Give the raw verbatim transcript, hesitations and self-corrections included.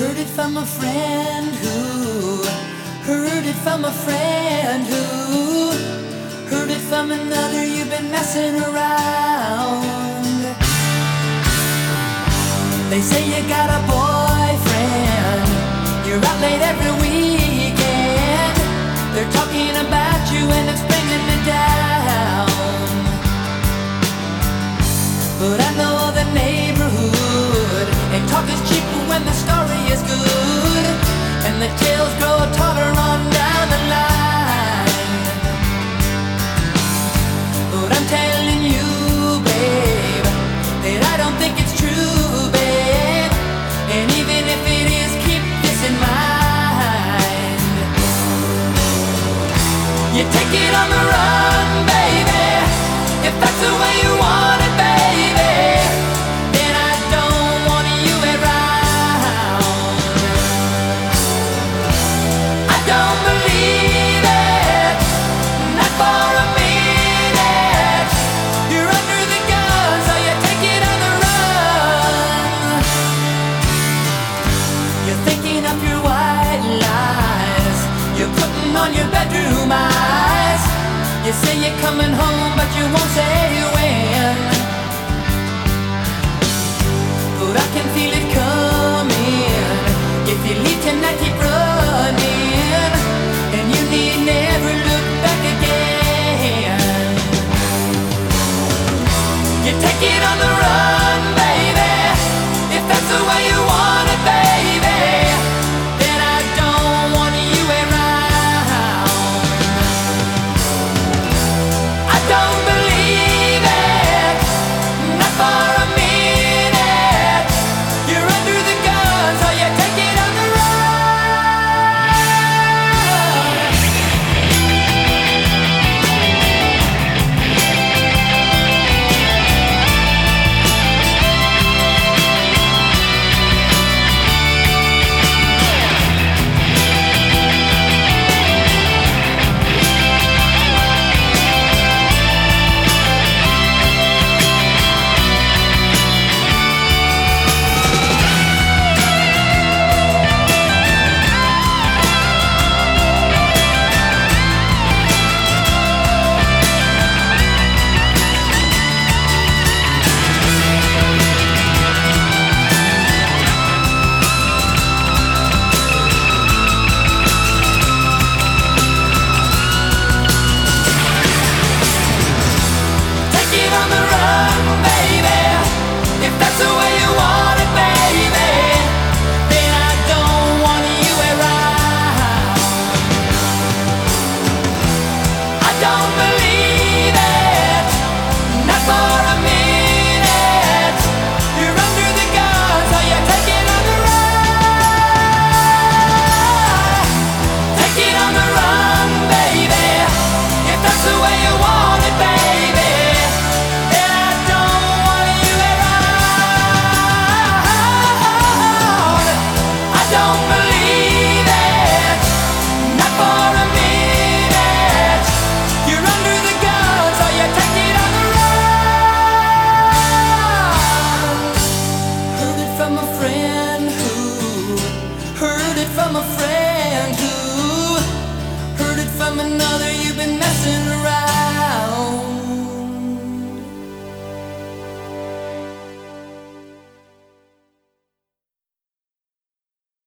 Heard it from a friend who heard it from a friend who heard it from another. You've been messing around. They say you got a boyfriend, you're out late every weekend. They're talking about you and it's bringing me down. But I know the neighborhood, and talk is cheap when the story is good, and the tales grow taller on down the line. But I'm telling you, babe, that I don't think it's true, babe. And even if it is, keep this in mind. You take it on the run, baby, if that's the way you want it, baby. Then I don't want you around. I don't believe it, not for a minute. You're under the gun, so you take it on the run. You're thinking up your white lies, you're putting on your bedroom eyes. You say you're coming home, but you won't say when. But I can feel it coming. If you leave tonight, keep running, and you need never look back again. You take it on the run, baby, if that's the way you want it, baby. Then I don't want you around. I don't believe it, not for a minute. You're under the gun, so you take it on the run. From a friend who heard it from another. You've been messing around.